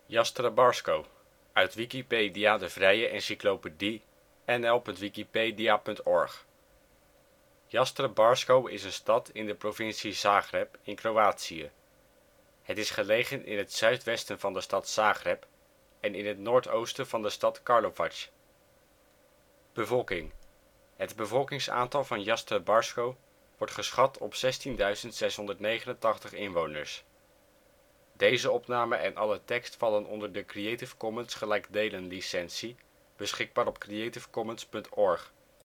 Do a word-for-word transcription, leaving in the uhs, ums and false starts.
Jastrebarsko, uit Wikipedia, de vrije encyclopedie. N L punt wikipedia punt org. Jastrebarsko is een stad in de provincie Zagreb, Kroatië. Het is gelegen in het zuidwesten van de stad Zagreb en in het noordoosten van de stad Karlovac. Bevolking. Het bevolkingsaantal van Jastrebarsko wordt geschat op zestienduizend zeshonderdnegenentachtig inwoners. Plaatsen in de gemeente Jastrebarsko Dorpen: Bilthoven · De Haar · Slijkwell · Veendam · Keulen · Conarme en Sublik. Buurtschappen: Bakkerom (deels) · Balktil · De Haar · Hamrik · De Jammer · Keuningswijk · De Linde ·' t Malijk · Trimunt · Willemstad · Zethuis Groningen: Steden en dorpen in Gelderland Nederland: Provincies · Gemeenten 51° 58 ' NB, 6°